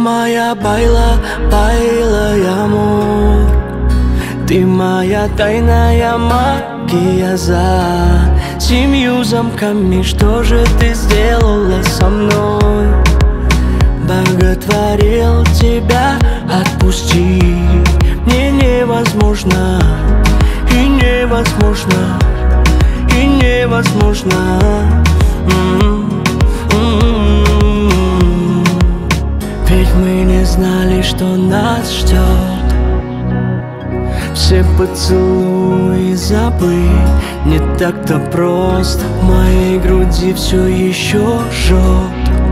моя байла, байла, амор. Ты моя тайная магия за 7 замками. Что же ты сделала со мной? Боготворил тебя, отпусти. Мне невозможно, и невозможно, и невозможно. Ведь мы не знали, что нас ждет. Все поцелуи забыть не так-то просто. В моей груди все еще жжет.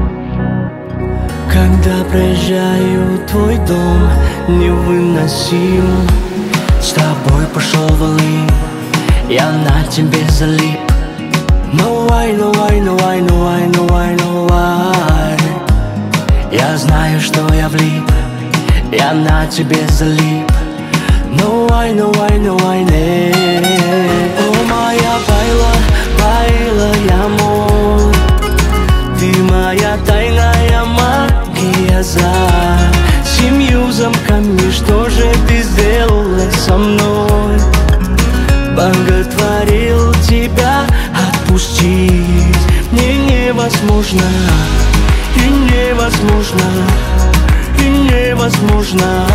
Когда проезжаю твой дом, невыносим. С тобой пошел волын, я на тебе залип. No why, no why, no why, no why, no why, no why. Я знаю, что я влип, я на тебе залип. No why, no why, no why, не. О, моя байла, байла, амор. Ты моя тайная магия за 7 замками. Что же ты сделала со мной? Боготворил тебя, отпустить мне невозможно, и невозможно, и невозможно.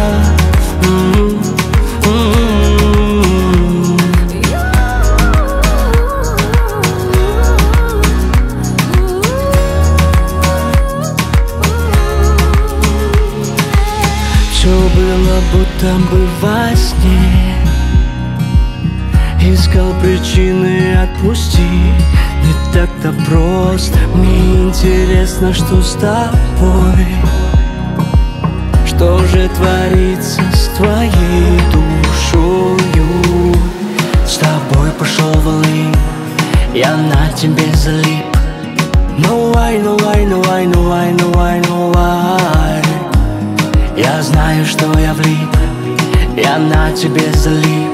Все было будто бы во сне. Искал причины отпустить. Не так-то просто. Мне интересно, что с тобой. Что же творится с твоей душою? С тобой пошел волын, я на тебе залип. No why, no why, no why, no why, no why, no why. Я знаю, что я влип, я на тебе залип.